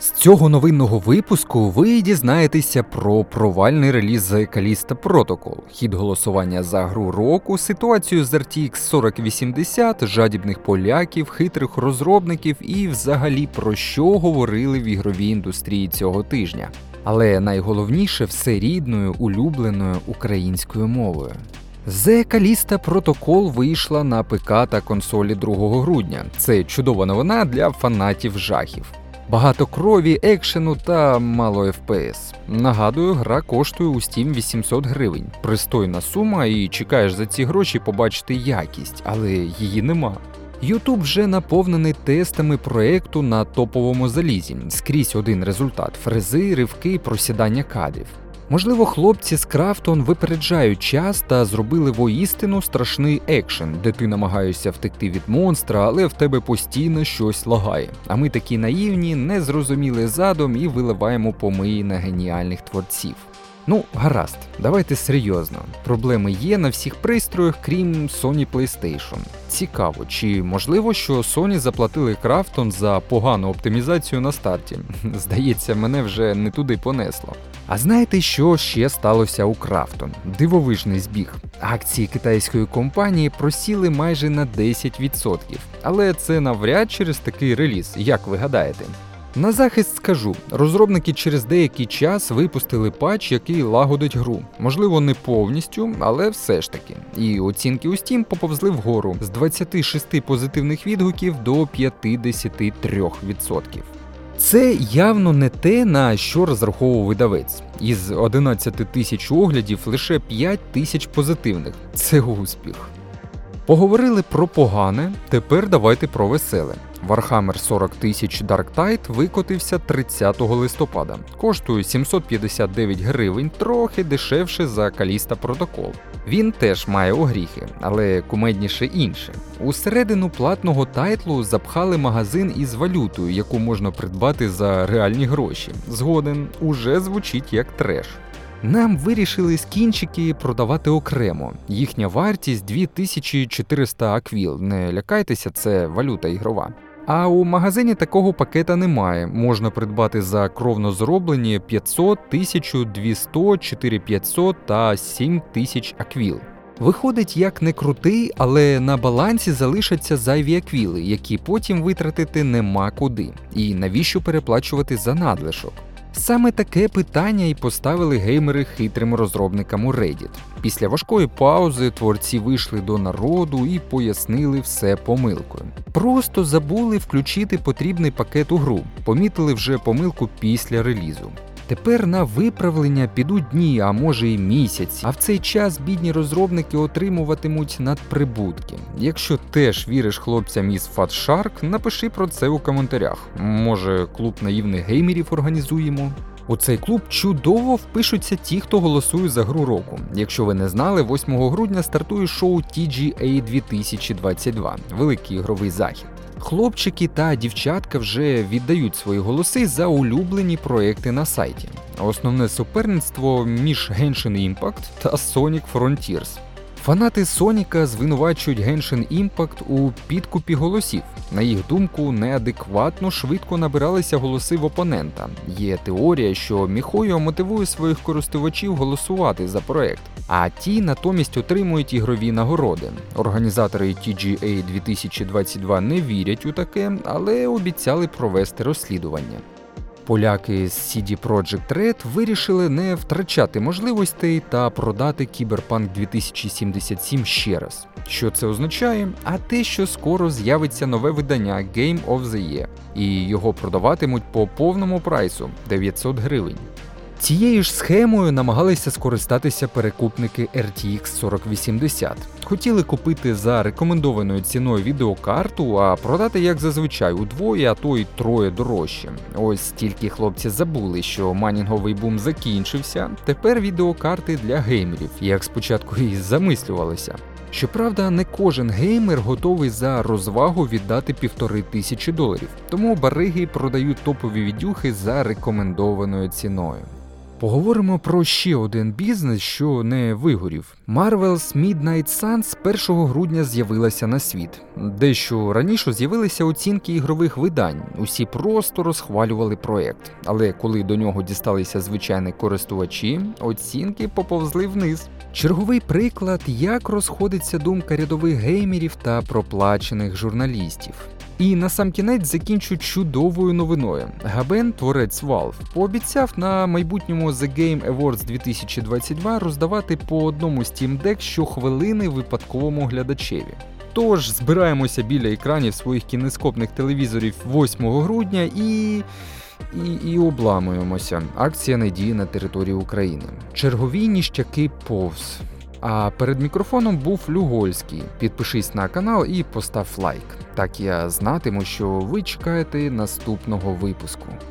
З цього новинного випуску ви дізнаєтеся про провальний реліз The Callisto Protocol, хід голосування за гру року, ситуацію з RTX 4080, жадібних поляків, хитрих розробників і взагалі про що говорили в ігровій індустрії цього тижня. Але найголовніше все рідною, улюбленою українською мовою. The Callisto Protocol вийшла на ПК та консолі 2 грудня. Це чудова новина для фанатів жахів. Багато крові, екшену та мало FPS. Нагадую, гра коштує у Steam 800 гривень. Пристойна сума і чекаєш за ці гроші побачити якість, але її нема. YouTube вже наповнений тестами проєкту на топовому залізі. Скрізь один результат – фрези, ривки, просідання кадрів. Можливо, хлопці з Krafton випереджають час та зробили воістину страшний екшен, де ти намагаєшся втекти від монстра, але в тебе постійно щось лагає. А ми такі наївні, не зрозуміли задум і виливаємо помиї на геніальних творців. Ну, гаразд, давайте серйозно. Проблеми є на всіх пристроях, крім Sony PlayStation. Цікаво, чи можливо, що Sony заплатили Krafton за погану оптимізацію на старті? Здається, мене вже не туди понесло. А знаєте, що ще сталося у Krafton? Дивовижний збіг. Акції китайської компанії просіли майже на 10%. Але це навряд через такий реліз, як ви гадаєте? На захист скажу, розробники через деякий час випустили патч, який лагодить гру. Можливо, не повністю, але все ж таки. І оцінки у Steam поповзли вгору з 26 позитивних відгуків до 53%. Це явно не те, на що розраховував видавець. Із 11 тисяч оглядів лише 5 тисяч позитивних. Це успіх. Поговорили про погане, тепер давайте про веселе. Warhammer 40 тисяч Dark Tide викотився 30 листопада. Коштує 759 гривень, трохи дешевше за Callisto Protocol. Він теж має огріхи, але кумедніше інше. Усередину платного тайтлу запхали магазин із валютою, яку можна придбати за реальні гроші. Згоден, уже звучить як треш. Нам вирішили скінчики продавати окремо. Їхня вартість 2400 аквіл. Не лякайтеся, це валюта ігрова. А у магазині такого пакета немає. Можна придбати за кровно зроблені 500, 1200, 4500 та 7000 аквіл. Виходить, як не крутий, але на балансі залишаться зайві аквіли, які потім витратити нема куди. І навіщо переплачувати за надлишок? Саме таке питання і поставили геймери хитрим розробникам у Reddit. Після важкої паузи творці вийшли до народу і пояснили все помилкою. Просто забули включити потрібний пакет у гру, помітили вже помилку після релізу. Тепер на виправлення підуть дні, а може і місяці, а в цей час бідні розробники отримуватимуть надприбутки. Якщо теж віриш хлопцям із Fat Shark, напиши про це у коментарях. Може, клуб наївних геймерів організуємо? У цей клуб чудово впишуться ті, хто голосує за гру року. Якщо ви не знали, 8 грудня стартує шоу TGA 2022 – великий ігровий захід. Хлопчики та дівчатка вже віддають свої голоси за улюблені проекти на сайті. Основне суперництво між Genshin Impact та Sonic Frontiers. Фанати Соніка звинувачують Genshin Impact у підкупі голосів. На їх думку, неадекватно швидко набиралися голоси в опонента. Є теорія, що Mihoyo мотивує своїх користувачів голосувати за проект, а ті натомість отримують ігрові нагороди. Організатори TGA 2022 не вірять у таке, але обіцяли провести розслідування. Поляки з CD Projekt Red вирішили не втрачати можливостей та продати Cyberpunk 2077 ще раз. Що це означає? А те, що скоро з'явиться нове видання Game of the Year, і його продаватимуть по повному прайсу – 900 гривень. Цією ж схемою намагалися скористатися перекупники RTX 4080. Хотіли купити за рекомендованою ціною відеокарту, а продати, як зазвичай, удвоє, а то й троє дорожче. Ось тільки хлопці забули, що майнінговий бум закінчився, тепер відеокарти для геймерів, як спочатку і замислювалися. Щоправда, не кожен геймер готовий за розвагу віддати $1500, тому бариги продають топові відюхи за рекомендованою ціною. Поговоримо про ще один бізнес, що не вигорів. Marvel's Midnight Suns 1 грудня з'явилася на світ. Дещо раніше з'явилися оцінки ігрових видань. Усі просто розхвалювали проект. Але коли до нього дісталися звичайні користувачі, оцінки поповзли вниз. Черговий приклад, як розходиться думка рядових геймерів та проплачених журналістів. І насамкінець закінчу чудовою новиною. Габен, творець Valve, пообіцяв на майбутньому The Game Awards 2022 роздавати по одному Steam Deck щохвилини випадковому глядачеві. Тож збираємося біля екранів своїх кінескопних телевізорів 8 грудня і обламуємося. Акція не діє на території України. Чергові ніштяки повз. А перед мікрофоном був Люгольський. Підпишись на канал і постав лайк. Так я знатиму, що ви чекаєте наступного випуску.